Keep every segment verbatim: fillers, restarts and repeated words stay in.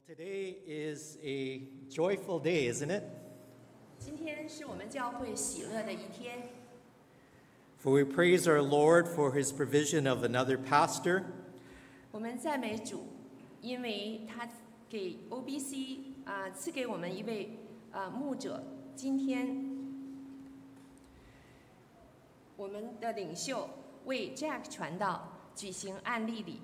Well, today is a joyful day, isn't it? 今天是我们教会喜乐的一天， For we praise our Lord for his provision of another pastor, 我们赞美主，因为他给 O B C 啊、赐给我们一位啊、牧者。今天我们的领袖为 Jack 传道举行案例礼。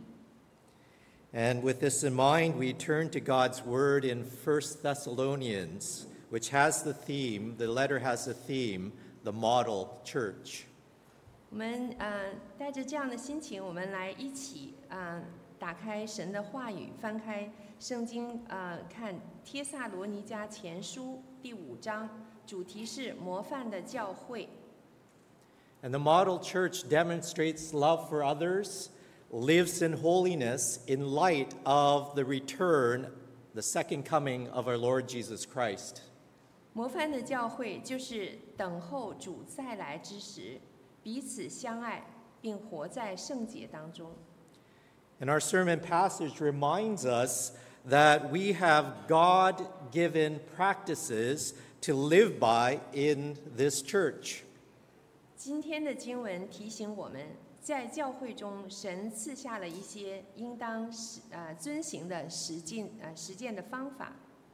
and with this in mind, we turn to God's word in First Thessalonians, which has the theme, the letter has the theme, the model church. 我们呃带着这样的心情，我们来一起啊、打开神的话语，翻开圣经啊、看帖撒罗尼迦前书第五章，主题是模范的教会。 And the model church demonstrates love for others, lives in holiness in light of the return, the second coming of our Lord Jesus Christ. 模范的教会就是等候主再来之时，彼此相爱，并活在圣洁当中。 And our sermon passage reminds us that we have God-given practices to live by in this church. 今天的经文提醒我们，在教会中，神赐下了一些应当实呃遵行的实践呃实践的方法。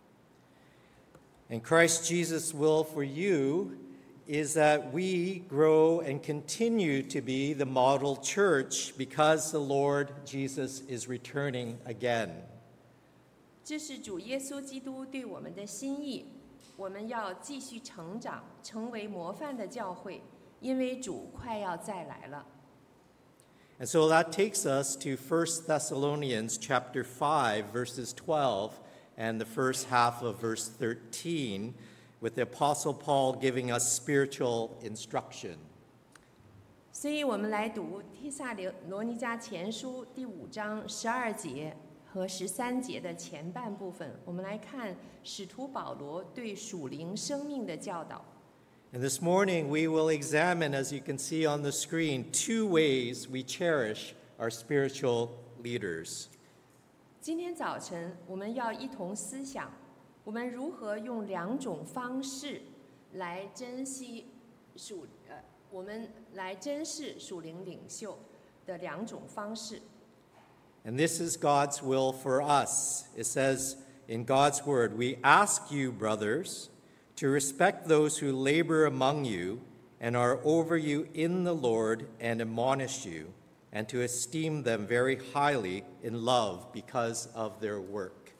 And Christ Jesus' will for you is that we grow and continue to be the model church because the Lord Jesus is returning again. 这是主耶稣基督对我们的心意，我们要继续成长，成为模范的教会，因为主快要再来了。 And so that takes us to First Thessalonians chapter five, verses twelve, and the first half of verse thirteen, with the Apostle Paul giving us spiritual instruction. 所以我们来读帖撒罗尼迦前书第五章十二节和十三节的前半部分，我们来看使徒保罗对属灵生命的教导。 And this morning we will examine, as you can see on the screen, two ways we cherish our spiritual leaders. 今天早晨，我们要一同思想，我们如何用两种方式来珍惜属呃，我们来珍视属灵领袖的两种方式。 And this is God's will for us. It says in God's word, "We ask you, brothers, to respect those who labor among you and are over you in the Lord and admonish you, and to esteem them very highly in love because of their work."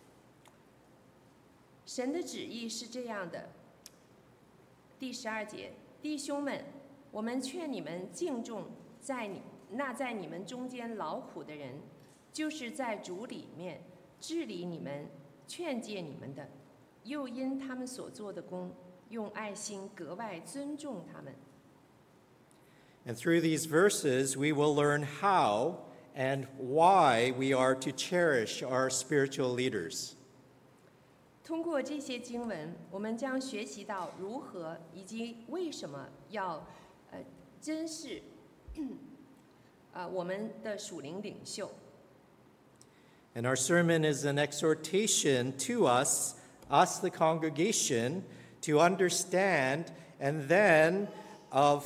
神的旨意是这样的，第十二节，弟兄们，我们劝你们敬重在你那在你们中间劳苦的人，就是在主里面治理你们、劝诫你们的，又因他们所做的工，用爱心格外尊重他们。 And through these verses, we will learn how and why we are to cherish our spiritual leaders. 通过这些经文，我们将学习到如何以及为什么要呃珍视呃我们的属灵领袖。 And our sermon is an exhortation to us, us the congregation, to understand and then of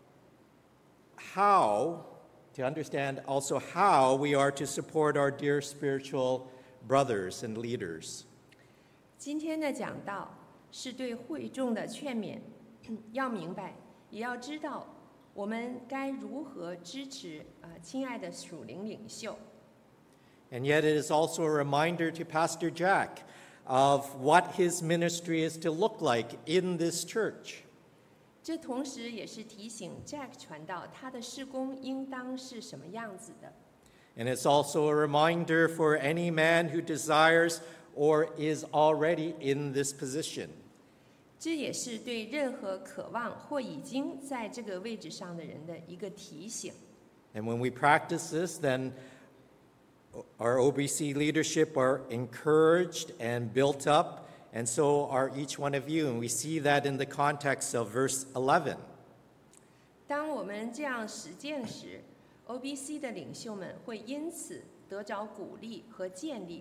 how, to understand also how we are to support our dear spiritual brothers and leaders. 今天的讲道是对会众的劝勉，要明白，也要知道我们该如何支持呃亲爱的属灵领袖。 And yet it is also a reminder to Pastor Jack of what his ministry is to look like in this church. 这同时也是提醒 Jack 传道他的事工应当是什么样子的。 And it's also a reminder for any man who desires or is already in this position. 这也是对任何渴望或已经在这个位置上的人的一个提醒。 And when we practice this, then our O B C leadership are encouraged and built up, and so are each one of you. And we see that in the context of verse eleven. 当我们这样实践时 ，O B C 的领袖们会因此得着鼓励和建立，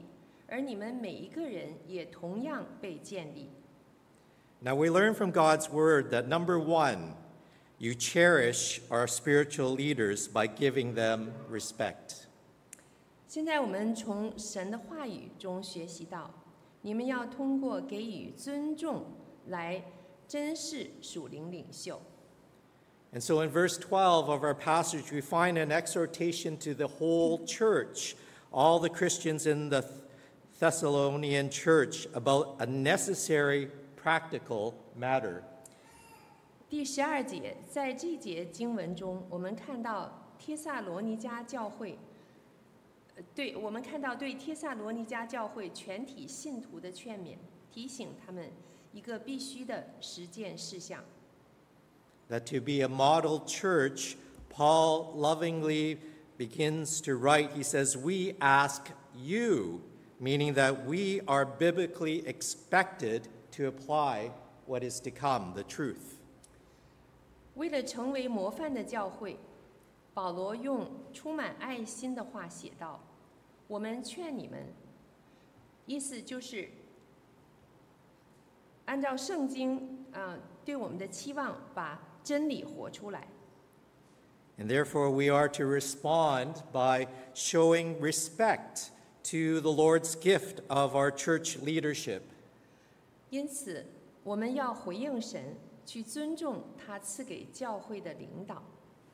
而你们每一个人也同样被建立。 Now we learn from God's word that number one, you cherish our spiritual leaders by giving them respect. 现在我们从神的话语中学习到，你们要通过给予尊重来珍视属灵领袖。 And so in verse twelve of our passage, we find an exhortation to the whole church, all the Christians in the Thessalonian church, about a necessary practical matter. 第十二节，在这节经文中，我们看到帖撒罗尼迦教会，呃对我们看到对帖撒罗尼迦教会全体信徒的劝勉，提醒他们一个必须的实践事项。 That to be a model church, Paul lovingly begins to write, he says, we ask you, meaning that we are biblically expected to apply what is to come, the truth. 为了成为模范的教会，保罗用充满爱心的话写道：“我们劝你们，意思就是按照圣经啊、呃、对我们的期望，把真理活出来。” And therefore, we are to respond by showing respect to the Lord's gift of our church leadership. 因此，我们要回应神，去尊重他赐给教会的领导。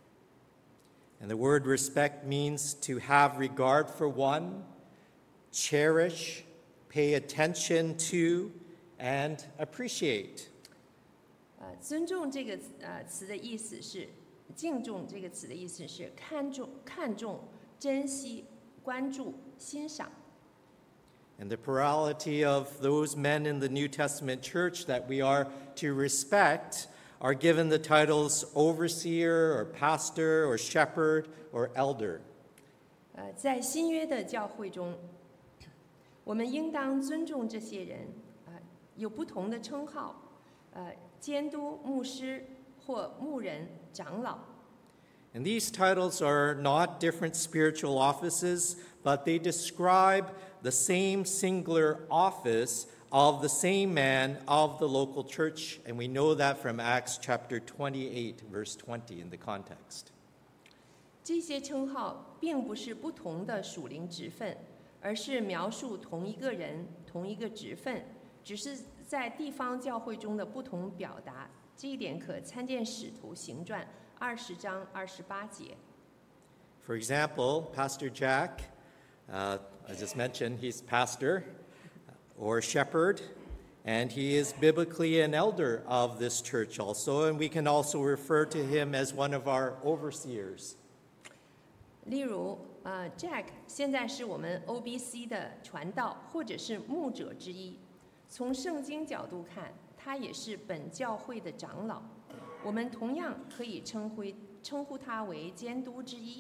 And the word respect means to have regard for one, cherish, pay attention to, and appreciate. 呃，尊重这个呃词的意思是，敬重这个词的意思是看重、看重、珍惜、关注、欣赏。 And the plurality of those men in the New Testament church that we are to respect are given the titles overseer or pastor or shepherd or elder. 呃，在新约的教会中，我们应当尊重这些人，呃，有不同的称号，呃，监督、牧师或牧人、长老。 And these titles are not different spiritual offices, but they describe the same singular office of the same man of the local church, and we know that from Acts chapter twenty-eight, verse twenty in the context. 这些称号并不是不同的属灵职分，而是描述同一个人、同一个职分，只是在地方教会中的不同表达。这一点可参见《使徒行传》二十章二十八节。 For example, Pastor Jack, uh, I just mentioned he's pastor or shepherd, and he is biblically an elder of this church also, and we can also refer to him as one of our overseers. 例如，呃，Jack 现在是我们 O B C 的传道或者是牧者之一。从圣经角度看，他也是本教会的长老。我们同样可以称呼称呼他为监督之一。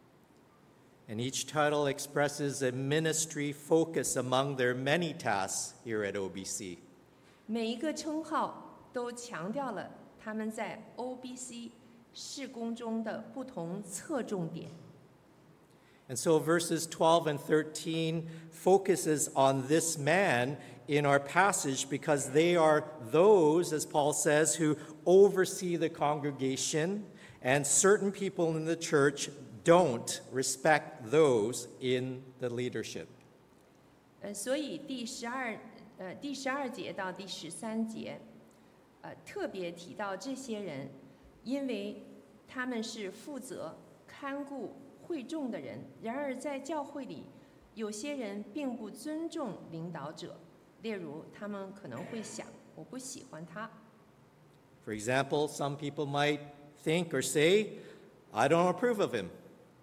And each title expresses a ministry focus among their many tasks here at O B C. 每一个称号都强调了他们在 O B C 事工中的不同侧重点。 And so verses twelve and thirteen focuses on this man in our passage because they are those, as Paul says, who oversee the congregation, and certain people in the church don't respect those in the leadership. 呃，所以第十二呃第十二节到第十三节，呃特别提到这些人，因为他们是负责看顾会众的人。然而在教会里，有些人并不尊重领导者，例如他们可能会想，我不喜欢他。 For example, some people might think or say, I don't approve of him.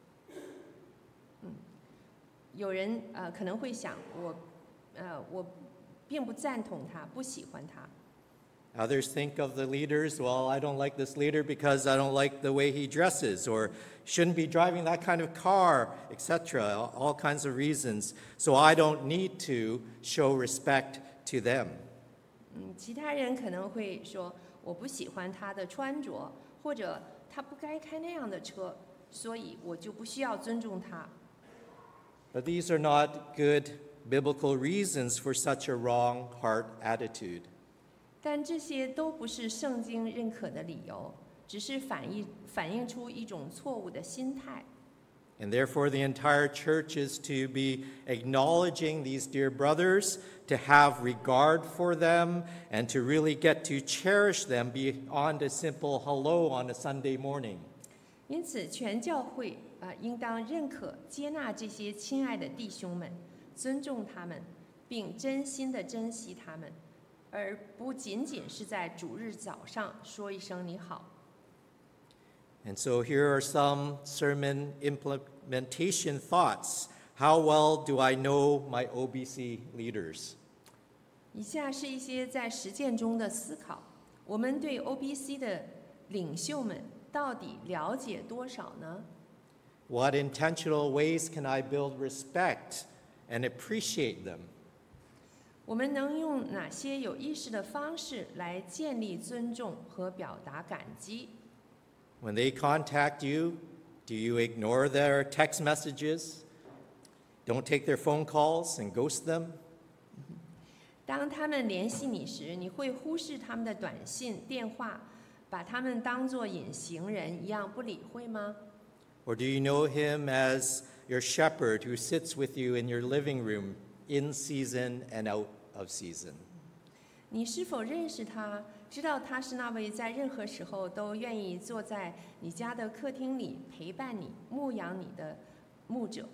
有人呃可能会想，我呃我并不赞同他，不喜欢他。 Others think of the leaders, well, I don't like this leader because I don't like the way he dresses, or shouldn't be driving that kind of car, et cetera, all kinds of reasons. So I don't need to show respect to them. 嗯，其他人可能会说，我不喜欢他的穿着，或者他不该开那样的车，所以我就不需要尊重他。 But these are not good biblical reasons for such a wrong heart attitude. 但这些都不是圣经认可的理由，只是反映反映出一种错误的心态。 And therefore, the entire church is to be acknowledging these dear brothers, to have regard for them, and to really get to cherish them beyond a simple hello on a Sunday morning. 因此，全教会啊、呃，应当认可、接纳这些亲爱的弟兄们，尊重他们，并真心的珍惜他们，而不仅仅是在主日早上说一声你好。 And so here are some sermon implementation thoughts. How well do I know my O B C leaders? 以下是一些在实践中的思考。我们对 O B C 的领袖们到底了解多少呢？ What intentional ways can I build respect and appreciate them? 我们能用哪些有意识的方式来建立尊重和表达感激？ When they contact you, do you ignore their text messages? Don't take their phone calls and ghost them? 当他们联系你时，你会忽视他们的短信、电话，把他们当作隐形人一样不理会吗？ Or do you know him as your shepherd who sits with you in your living room in season and out of season? 你是否认识他？知道他是那位在任何时候都愿意坐在你家的客厅里陪伴你、牧养你的牧者。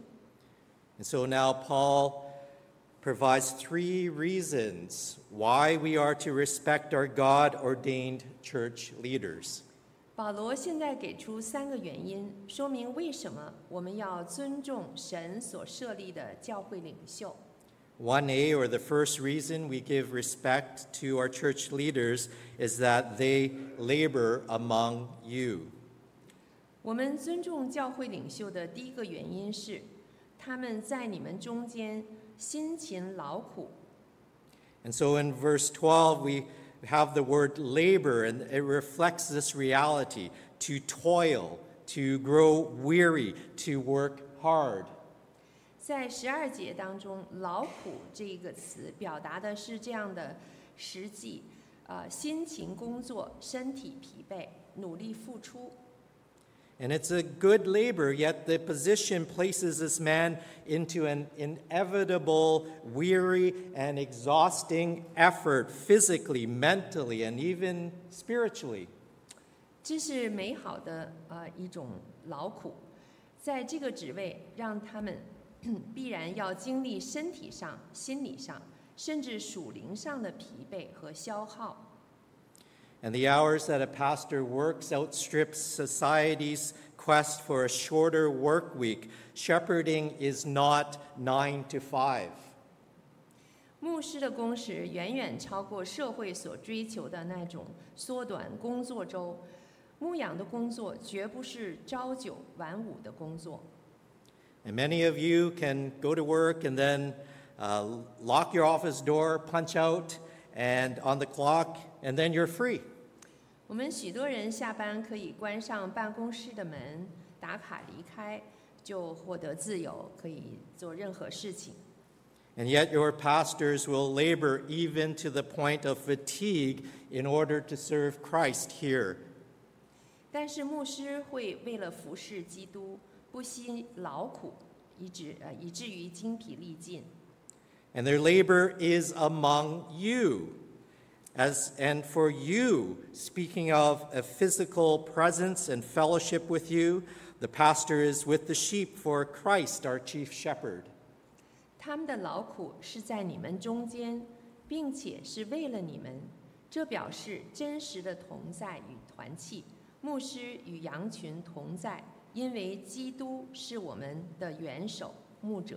And so now Paul provides three reasons why we are to respect our God-ordained church leaders. 保罗现在给出三个原因，说明为什么我们要尊重神所设立的教会领袖。 one A, or the first reason we give respect to our church leaders, is that they labor among you. 我们尊重教会领袖的第一个原因是，他们在你们中间辛勤劳苦。 And so in verse twelve, we have the word labor, and it reflects this reality: to toil, to grow weary, to work hard. 在十二节当中，“劳苦”这一个词表达的是这样的实际，呃，辛勤工作，身体疲惫，努力付出。 And it's a good labor, yet the position places this man into an inevitable, weary, and exhausting effort physically, mentally, and even spiritually. 这是美好的呃一种劳苦，在这个职位让他们必然要经历身体上、心理上，甚至属灵上的疲惫和消耗。 And the hours that a pastor works outstrips society's quest for a shorter work week. Shepherding is not nine to five. 牧师的工时远远超过社会所追求的那种缩短工作周。牧养的工作绝不是朝九晚五的工作。 And many of you can go to work and then uh, lock your office door, punch out, and on the clock, and then you're free. 我们许多人下班可以关上办公室的门，打卡离开，就获得自由，可以做任何事情。 And yet your pastors will labor even to the point of fatigue in order to serve Christ here. 但是牧师会为了服侍基督，不惜劳苦，以致呃以至于精疲力尽。 And their labor is among you. As, and for you, speaking of a physical presence and fellowship with you, the pastor is with the sheep for Christ, our chief shepherd. 他们的劳苦是在你们中间，并且是为了你们，这表示真实的同在与团契。牧师与羊群同在，因为基督是我们的元首、牧者。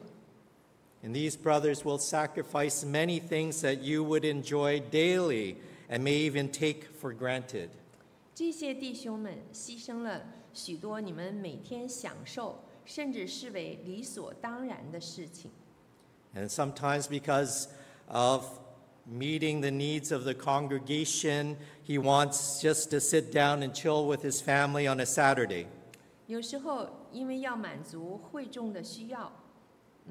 And these brothers will sacrifice many things that you would enjoy daily and may even take for granted. 这些弟兄们牺牲了许多你们每天享受，甚至视为理所当然的事情。 And sometimes because of meeting the needs of the congregation, he wants just to sit down and chill with his family on a Saturday. 有时候因为要满足会众的需要，嗯，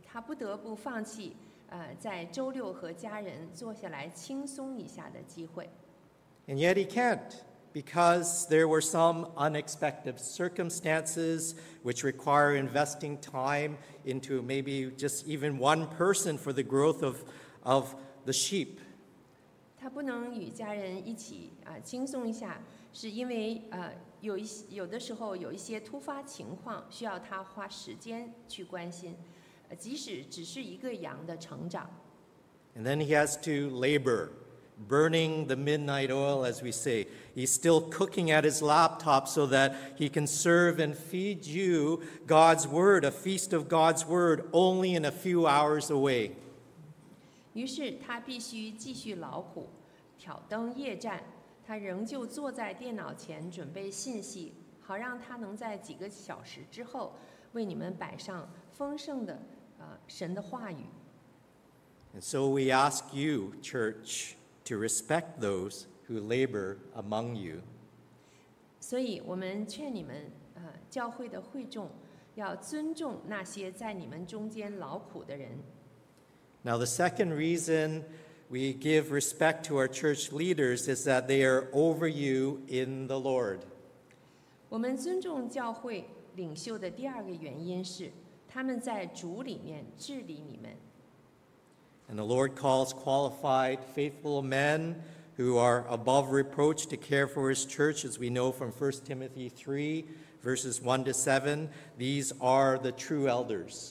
他不得不放弃呃在周六和家人坐下来轻松一下的机会。 And yet he can't, because there were some unexpected circumstances which require investing time into maybe just even one person for the growth of, of the sheep. 他不能与家人一起啊、呃、轻松一下，是因为呃有一些有的时候有一些突发情况需要他花时间去关心，呃即使只是一个羊的成长。 And then he has to labor, burning the midnight oil, as we say. He's still cooking at his laptop so that he can serve and feed you God's word, a feast of God's word, only in a few hours away. 于是他必须继续劳苦，挑灯夜战。他仍旧坐在电脑前准备信息，好让他能在几个小时之后为你们摆上丰盛的呃神的话语。 And so we ask you, church, to respect those who labor among you. 所以我们劝你们，呃，教会的会众要尊重那些在你们中间劳苦的人。 Now, the second reason we give respect to our church leaders is that they are over you in the Lord. 我们尊重教会领袖的第二个原因是，他们在主里面治理你们。 And the Lord calls qualified, faithful men who are above reproach to care for his church, as we know from First Timothy three, verses one to seven. These are the true elders.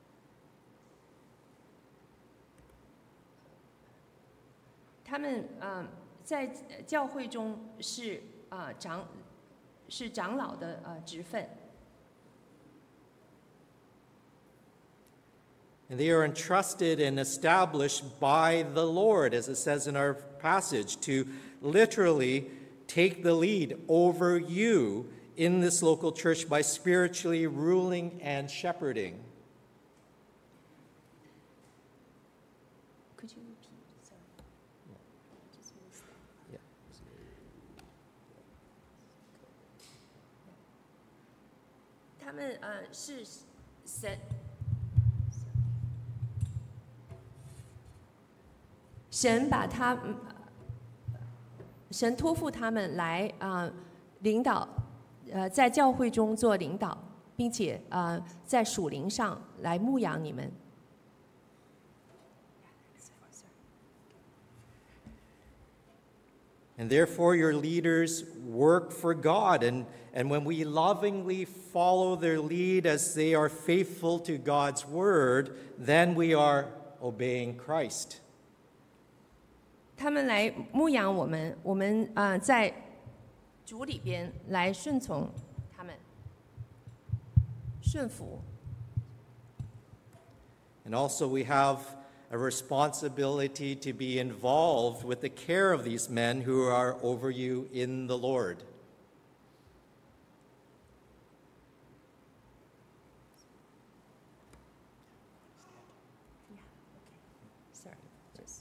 他们呃在教会中是呃长是长老的呃职分。 And they are entrusted and established by the Lord, as it says in our passage, to literally take the lead over you in this local church by spiritually ruling and shepherding. Could you repeat? Sorry. Just missed that. Yeah. 他们呃是神。 神把他，嗯神托付他们来啊、呃、领导，呃，在教会中做领导，并且啊、呃、在属灵上来牧养你们。 And therefore, your leaders work for God. And, and when we lovingly follow their lead as they are faithful to God's word, then we are obeying Christ. 他们来牧养我们，我们啊、呃、在主里边来顺从他们，顺服。 And also, we have a responsibility to be involved with the care of these men who are over you in the Lord. Sorry, just.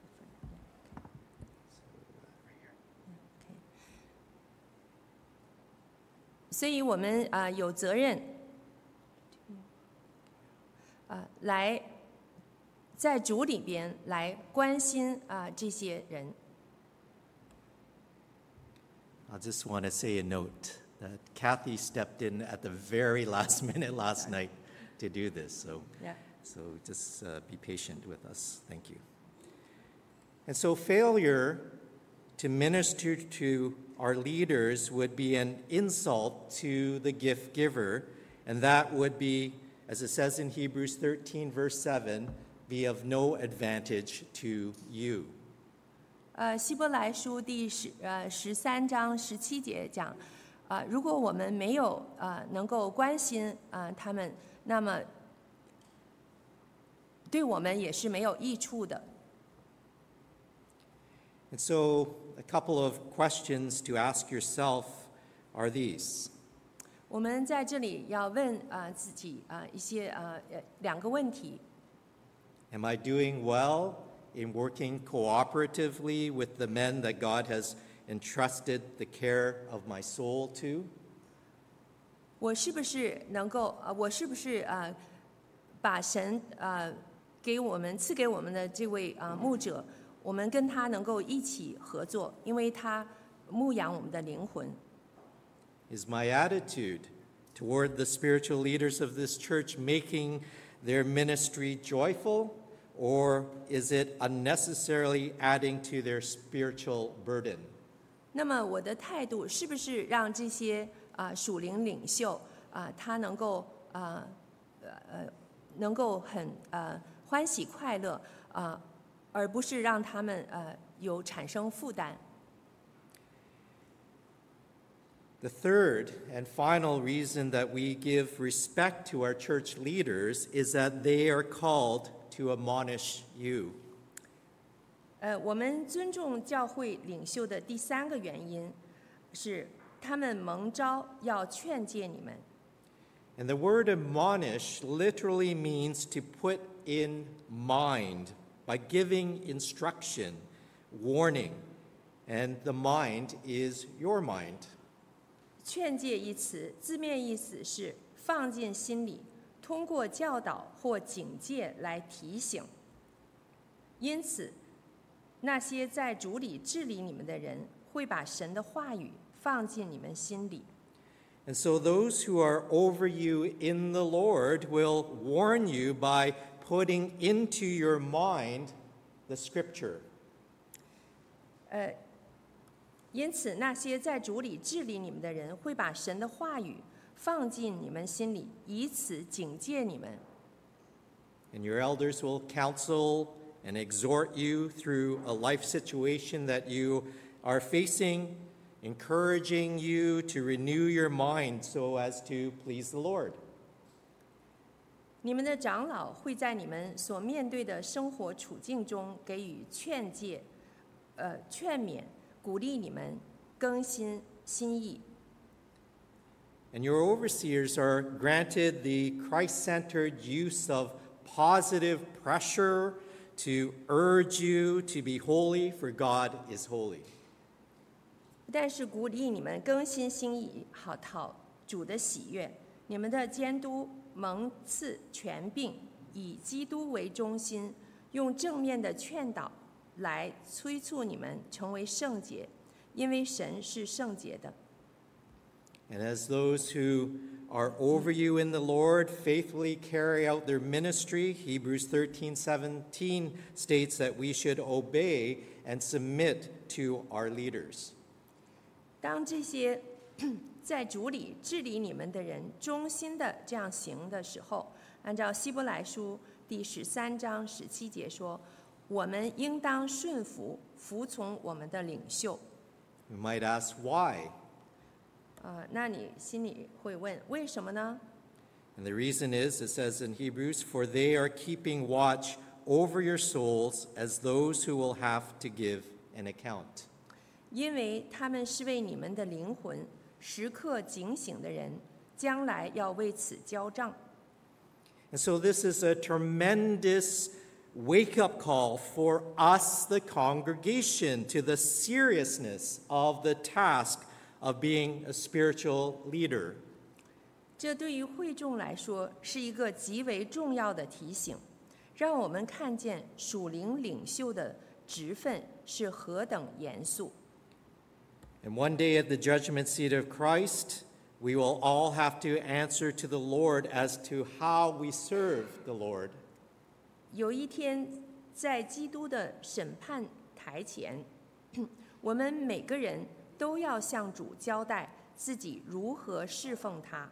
所以我们啊、呃、有责任，啊、呃、来在主里边来关心啊、呃、这些人。 I just want to say a note that Kathy stepped in at the very last minute last night to do this. So, Yeah. so just uh, be patient with us. Thank you. And so failure to minister to our leaders would be an insult to the gift giver, and that would be, as it says in Hebrews thirteen, verse seven, be of no advantage to you. 呃，希伯来书第十呃十三章十七节讲，啊、呃，如果我们没有呃能够关心啊、呃、他们，那么对我们也是没有益处的。 And so, a couple of questions to ask yourself are these. 我们在这里要问啊、呃、自己啊、呃、一些呃呃两个问题。 Am I doing well in working cooperatively with the men that God has entrusted the care of my soul to? 我是不是能够呃我是不是呃把神呃给我们赐给我们的这位呃牧者，我们跟他能够一起合作，因为他牧养我们的灵魂。 Is my attitude toward the spiritual leaders of this church making their ministry joyful, or is it unnecessarily adding to their spiritual burden? 那么我的态度是不是让这些啊、呃、属灵领袖啊、呃、他能够啊 呃, 呃能够很呃欢喜快乐啊、呃，而不是让他们呃有产生负担。 The third and final reason that we give respect to our church leaders is that they are called to admonish you. 呃，我们尊重教会领袖的第三个原因是，他们蒙召要劝诫你们。 And the word admonish literally means to put in mind by giving instruction, warning, and the mind is your mind. 劝诫一词字面意思是放进心里，通过教导或警戒来提醒。因此，那些在主里治理你们的人，会把神的话语放进你们心里。 And so those who are over you in the Lord will warn you by putting into your mind the scripture. 呃，因此那些在主里治理你们的人，会把神的话语放进你们心里，以此警戒你们。 And your elders will counsel and exhort you through a life situation that you are facing, encouraging you to renew your mind so as to please the Lord. 你们的长老会在你们所面对的生活处境中给予劝诫、呃劝勉、鼓励你们更新心意。 And your overseers are granted the Christ-centered use of positive pressure to urge you to be holy, for God is holy. 但是鼓励你们更新心意，好讨主的喜悦。你们的监督蒙赐权柄，以基督为中心，用正面的劝导来催促你们成为圣洁，因为神是圣洁的。 And as those who are over you in the Lord faithfully carry out their ministry, Hebrews thirteen seventeen states that we should obey and submit to our leaders. 当这些在主里治理你们的人忠心的这样行的时候，按照希伯来书第十三章十七节说，我们应当顺服，服从我们的领袖。 We might ask why. 呃，那你心里会问，为什么呢？ And the reason is, it says in Hebrews, for they are keeping watch over your souls as those who will have to give an account. 因为他们是为你们的灵魂时刻警醒的人，将来要为此交账。 And so this is a tremendous wake-up call for us, the congregation, to the seriousness of the task of being a spiritual leader. 这对于会众来说是一个极为重要的提醒，让我们看见属灵领袖的职分是何等严肃。 And one day at the judgment seat of Christ, we will all have to answer to the Lord as to how we serve the Lord. 有一天，在基督的审判台前，我们每个人都要向主交代自己如何侍奉他。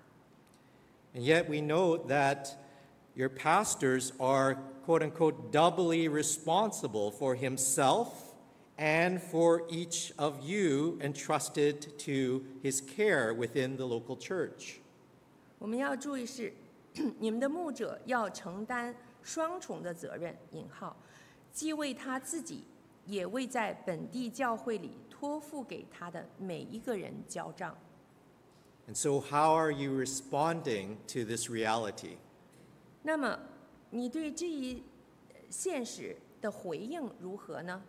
And yet we know that your pastors are, quote unquote, doubly responsible for himself and for each of you entrusted to his care within the local church. 我们要注意是，你们的牧者要承担双重的责任（引号），既为他自己，也为在本地教会里托付给他的每一个人交账。 And so how are you responding to this reality? 那么，你对这一现实的回应如何呢？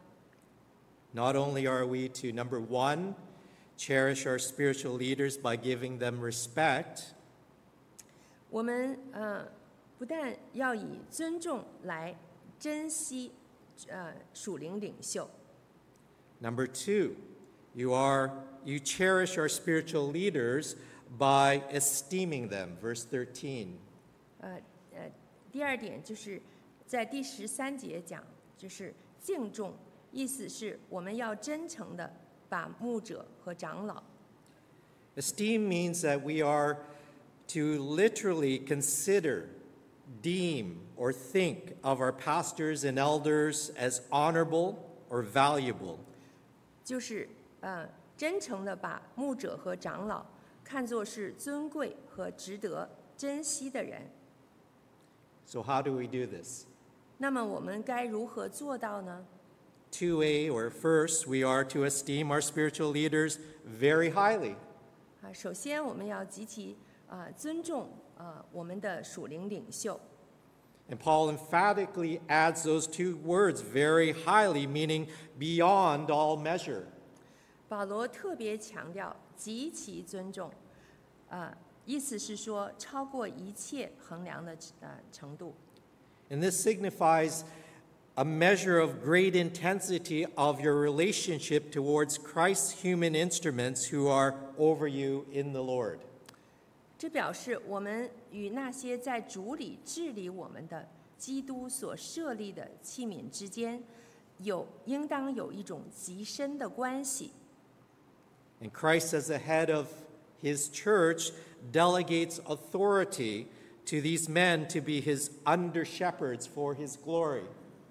Not only are we to, number one, cherish our spiritual leaders by giving them respect, 我们呃， 不但要以尊重来珍惜呃属灵领袖。 Number two, you are you cherish our spiritual leaders by esteeming them. Verse thirteen. 呃呃，第二点就是在第十三节讲，就是敬重，意思是我们要真诚的把牧者和长老。 Esteem means that we are to literally consider, deem, or think of our pastors and elders as honorable or valuable. 就是呃真诚的把牧者和长老看作是尊贵和值得珍惜的人。 So how do we do this? 那么我们该如何做到呢？ two A, or first, we are to esteem our spiritual leaders very highly. 啊，首先我们要极其啊、呃、尊重啊、呃、我们的属灵领袖。 And Paul emphatically adds those two words, very highly, meaning beyond all measure. 保罗特别强调极其尊重，啊、呃，意思是说超过一切衡量的呃程度。 And this signifies a measure of great intensity of your relationship towards Christ's human instruments who are over you in the Lord. 这表示我们与那些在主里治理我们的基督所设立的器皿之间，有应当有一种极深的关系。 And Christ, as the head of his church, delegates authority to these men to be his under-shepherds for his glory.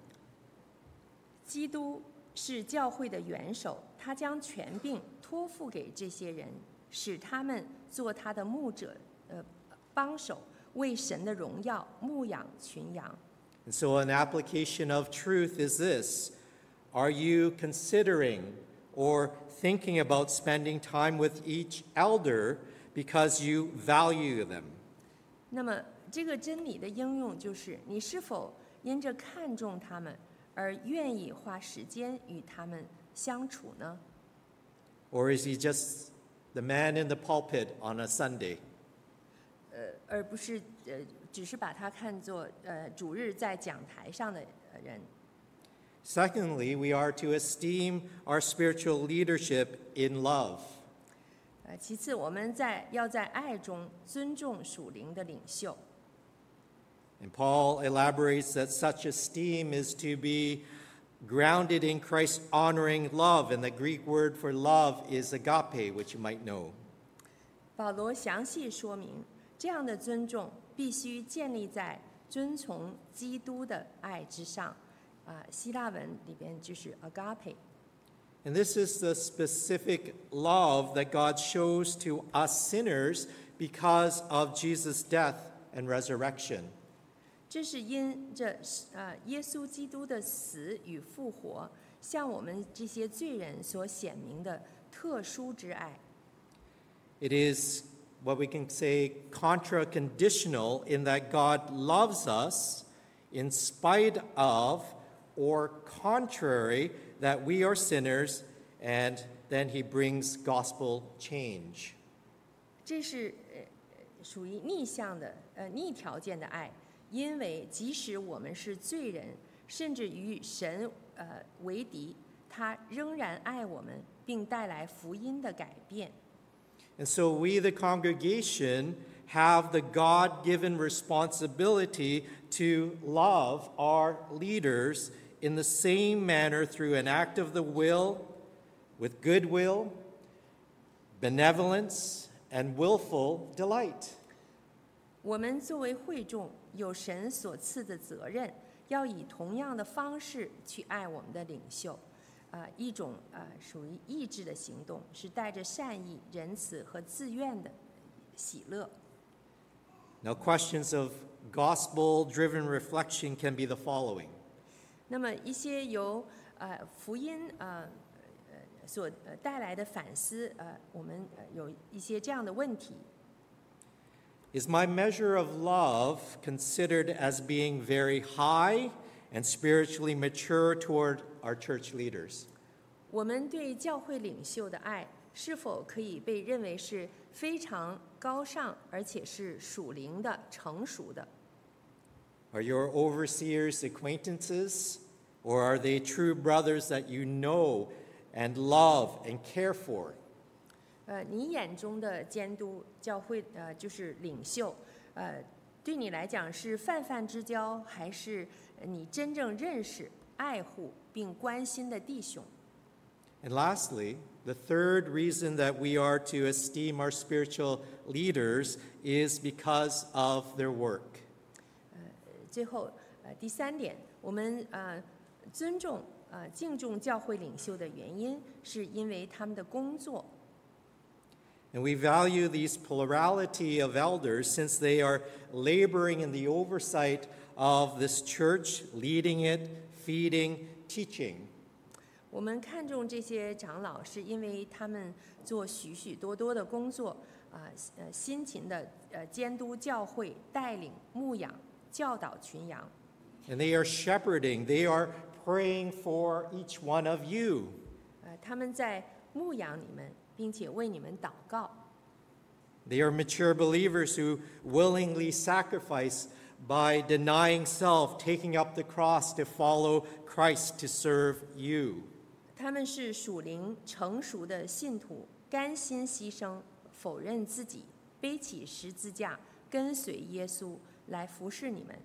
基督是教会的元首，他将权柄托付给这些人，使他们做他的牧者，呃，帮手，为神的荣耀牧养群羊。 And so an application of truth is this: are you considering or thinking about spending time with each elder because you value them? 那么这个真理的应用就是，你是否因着看重他们而愿意花时间与他们相处呢？ Or is he just the man in the pulpit on a Sunday? 呃，而不是呃，只是把他看作呃主日在讲台上的人。 Secondly, we are to esteem our spiritual leadership in love. 呃，其次，我们在要在爱中尊重属灵的领袖。 And Paul elaborates that such esteem is to be grounded in Christ's honoring love, and the Greek word for love is agape, which you might know. 保罗详细说明，这样的尊重必须建立在遵从基督的爱之上。啊、希腊文里边就是 agape。 And this is the specific love that God shows to us sinners because of Jesus' death and resurrection. 这是因着呃耶稣基督的死与复活，向我们这些罪人所显明的特殊之爱。 It is what we can say contra-conditional in that God loves us in spite of or contrary that we are sinners, and then he brings gospel change. 这是呃属于逆向的呃逆条件的爱，因为即使我们是罪人，甚至与神呃为敌，他仍然爱我们，并带来福音的改变。 And so we, the congregation, have the God-given responsibility to love our leaders in the same manner through an act of the will, with goodwill, benevolence, and willful delight. 我们作为会众，有神所赐的责任，要以同样的方式去爱我们的领袖。啊、一种啊、属于意志的行动，是带着善意、仁慈和自愿的喜乐。 Now, questions of gospel-driven reflection can be the following. 那么一些由呃福音呃呃所呃带来的反思，呃，我们呃有一些这样的问题。 Is my measure of love considered as being very high and spiritually mature toward our church leaders? 我们对教会领袖的爱是否可以被认为是非常高尚，而且是属灵的、成熟的？ Are your overseers acquaintances, or are they true brothers that you know and love and care for? 呃，你眼中的监督教会，呃，就是领袖，呃，对你来讲是泛泛之交，还是你真正认识、爱护并关心的弟兄？ And lastly, the third reason that we are to esteem our spiritual leaders is because of their work. 最后，呃，第三点，我们呃尊重、呃敬重教会领袖的原因，是因为他们的工作。 And we value these plurality of elders since they are laboring in the oversight of this church, leading it, feeding, teaching. 我们看重这些长老，是因为他们做许许多多的工作，啊、呃，辛勤的呃监督教会、带领、牧养、教导群羊。 And they are shepherding, they are praying for each one of you. 呃，他们在牧养你们，并且为你们祷告。 They are mature believers who willingly sacrifice by denying self, taking up the cross to follow Christ to serve you. 他们是属灵成熟的信徒，甘心牺牲，否认自己，背起十字架，跟随耶稣来服侍你们。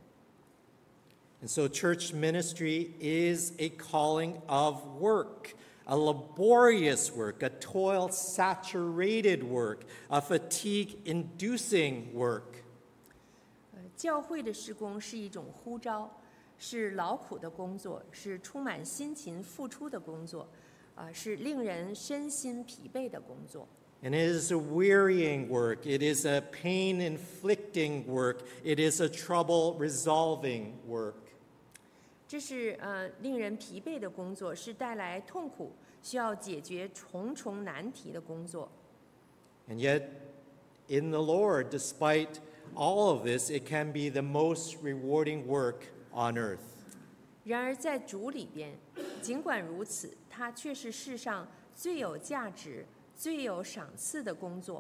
And so church ministry is a calling of work, a laborious work, a toil-saturated work, a fatigue-inducing work. 呃，教会的事工是一种呼召，是劳苦的工作，是充满辛勤付出的工作，啊、是令人身心疲惫的工作。 And it is a wearying work, it is a pain-inflicting work, it is a trouble-resolving work. 这是呃令人疲惫的工作，是带来痛苦、需要解决重重难题的工作。 And yet, in the Lord, despite all of this, it can be the most rewarding work on earth. 然而在主里边，尽管如此，它却是世上最有价值、最有赏赐的工作。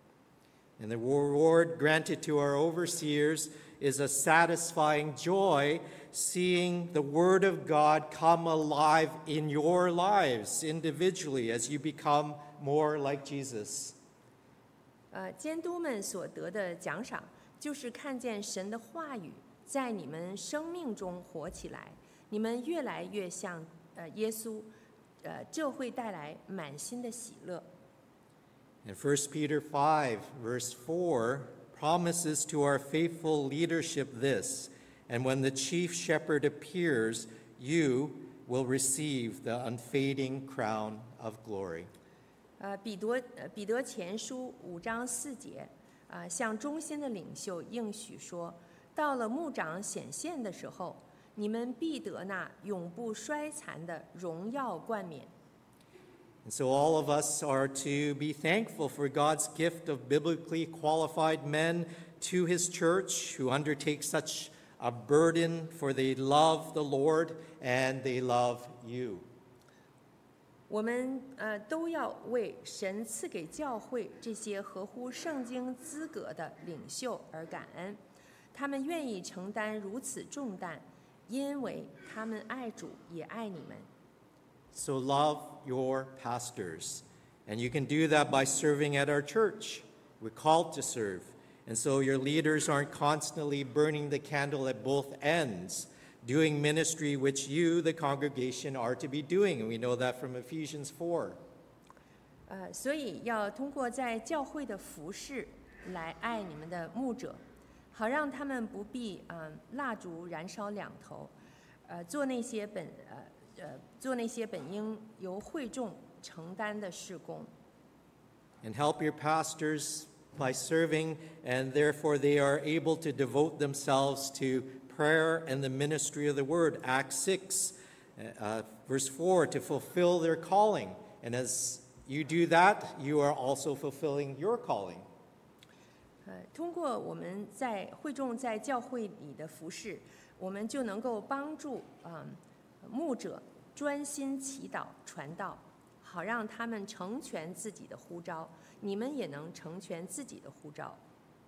And the reward granted to our overseers is a satisfying joy seeing the Word of God come alive in your lives individually as you become more like Jesus. 呃，监督们所得的奖赏，就是看见神的话语在你们生命中活起来，你们越来越像呃耶稣，呃，这会带来满心的喜乐。 And First Peter five, verse four, promises to our faithful leadership this, and when the chief shepherd appears, you will receive the unfading crown of glory. 呃，彼得呃彼得前书五章四节，啊、向忠心的领袖应许说，到了牧长显现的时候，你们必得那永不衰残的荣耀冠冕。 And so all of us are to be thankful for God's gift of biblically qualified men to his church who undertake such a burden, for they love the Lord and they love you. 我们呃都要为神赐给教会这些合乎圣经资格的领袖而感恩，他们愿意承担如此重担，因为他们爱主也爱你们。 So love your pastors. And you can do that by serving at our church. We're called to serve. And so your leaders aren't constantly burning the candle at both ends, doing ministry which you, the congregation, are to be doing. And we know that from Ephesians four. 呃，所以要通过在教会的服侍来爱你们的牧者，好让他们不必嗯、呃蜡烛燃烧两头，呃做那些本呃呃做那些本应由会众承担的事工。 And help your pastors by serving, and therefore they are able to devote themselves to prayer and the ministry of the word. Acts six, uh, verse four, to fulfill their calling. And as you do that, you are also fulfilling your calling. 呃，通过我们在会众在教会里的服侍，我们就能够帮助嗯、牧者专心祈祷传道，好让他们成全自己的呼召，你们也能成全自己的呼召。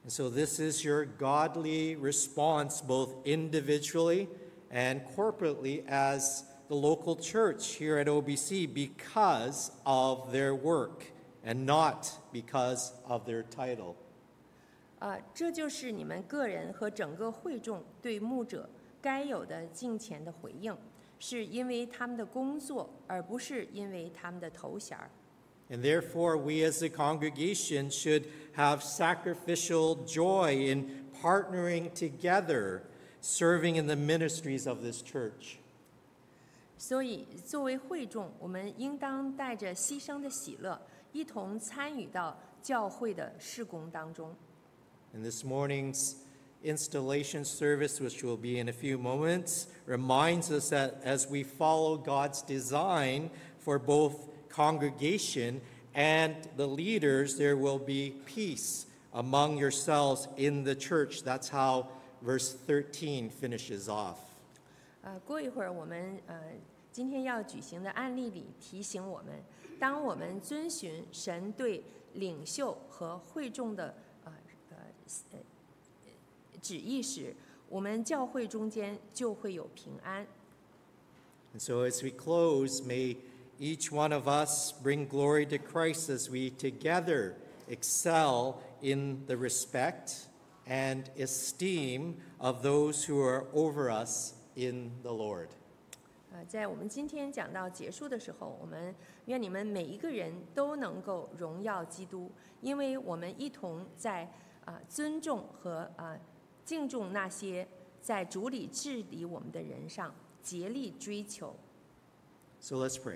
And so this is your godly response, both individually and corporately as the local church here at O B C, because of their work and not because of their title. 啊，这就是你们个人和整个会众对牧者该有的敬虔的回应，是因为他们的工作，而不是因为他们的头衔儿。 And therefore, we as a congregation should have sacrificial joy in partnering together, serving in the ministries of this church. 所以，作为会众，我们应当带着牺牲的喜乐，一同参与到教会的事工当中。 And this morning's installation service, which will be in a few moments, reminds us that as we follow God's design for both congregation and the leaders, there will be peace among yourselves in the church. That's how verse thirteen finishes off. 呃，过一会儿我们呃今天要举行的案例里提醒我们，当我们遵循神对领袖和会众的呃呃呃旨意时，我们教会中间就会有平安。 And so as we close, may each one of us bring glory to Christ as we together excel in the respect and esteem of those who are over us in the Lord. 呃，在我们今天讲到结束的时候，我们愿你们每一个人都能够荣耀基督，因为我们一同在啊、呃、尊重和啊、呃、敬重那些在主里治理我们的人上竭力追求。 So let's pray.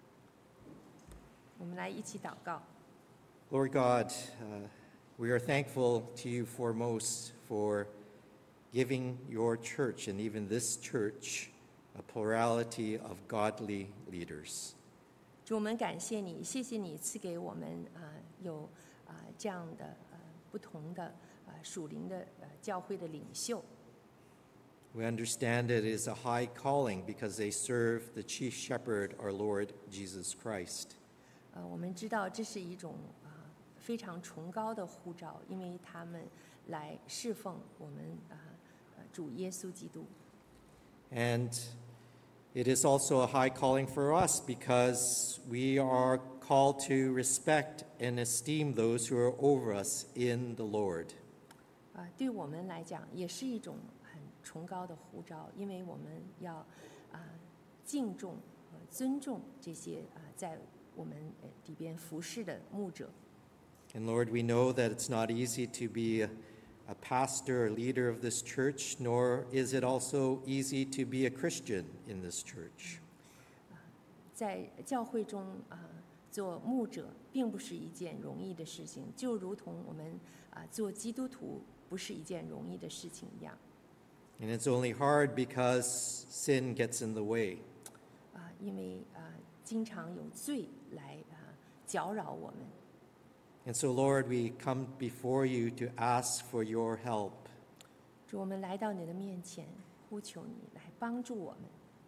我们来一起祷告。 Lord God, uh, we are thankful to you foremost for giving your church and even this church a plurality of godly leaders. 主，我们感谢你，谢谢你赐给我们啊、呃、有啊、呃、这样的呃不同的呃属灵的呃教会的领袖。 We understand it is a high calling because they serve the chief shepherd, our Lord Jesus Christ. 呃，我们知道这是一种啊、呃、非常崇高的呼召，因为他们来侍奉我们啊、呃、主耶稣基督。 And it is also a high calling for us because we are called to respect and esteem those who are over us in the Lord. 啊、对我们来讲也是一种很崇高的呼召，因为我们要啊、敬重和尊重这些啊、在我们呃里边服侍的牧者。 And Lord, we know that it's not easy to be a, a pastor or leader of this church, nor is it also easy to be a Christian in this church. 在教会中啊、做牧者并不是一件容易的事情，就如同我们啊、做基督徒不是一件容易的事情一样。 And it's only hard because sin gets in the way. 啊、因为啊、经常有罪来啊、搅扰我们。 And so, Lord, we come before you to ask for your help. 主，我们来到你的面前，呼求你来帮助我们。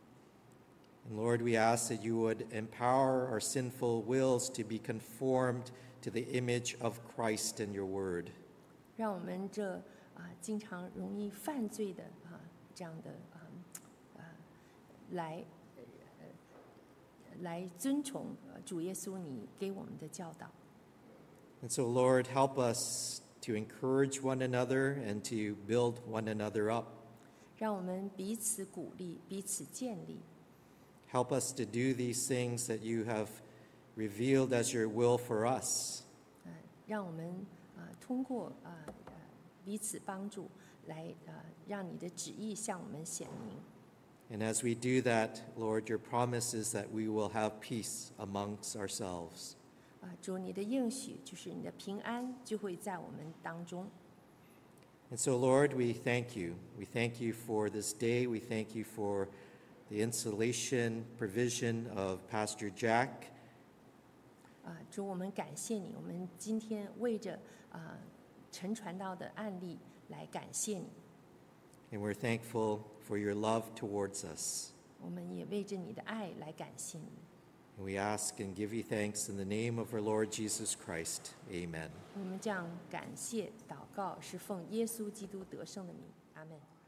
And Lord, we ask that you would empower our sinful wills to be conformed to the image of Christ and your word. 让我们这啊、经常容易犯罪的啊、这样的啊啊、来呃来遵从呃主耶稣你给我们的教导。 And so, Lord, help us to encourage one another and to build one another up. 让我们彼此鼓励，彼此建立， Help us to do these things that you have revealed as your will for us. 呃，让我们啊、通过啊呃彼此帮助，来呃让你的旨意向我们显明。 And as we do that, Lord, your promise is that we will have peace amongst ourselves. 啊、主，你的应许就是你的平安就会在我们当中。 And so, Lord, we thank you. We thank you for this day. We thank you for the installation provision of Pastor Jack. 啊、主，我们感谢你，我们今天为着啊、陈传道的案例来感谢你， And we're thankful for your love towards us. 我们也为着你的爱来感谢你。 And we ask and give you thanks in the name of our Lord Jesus Christ. Amen. 我们这样感谢祷告是奉耶稣基督得胜的名，阿门。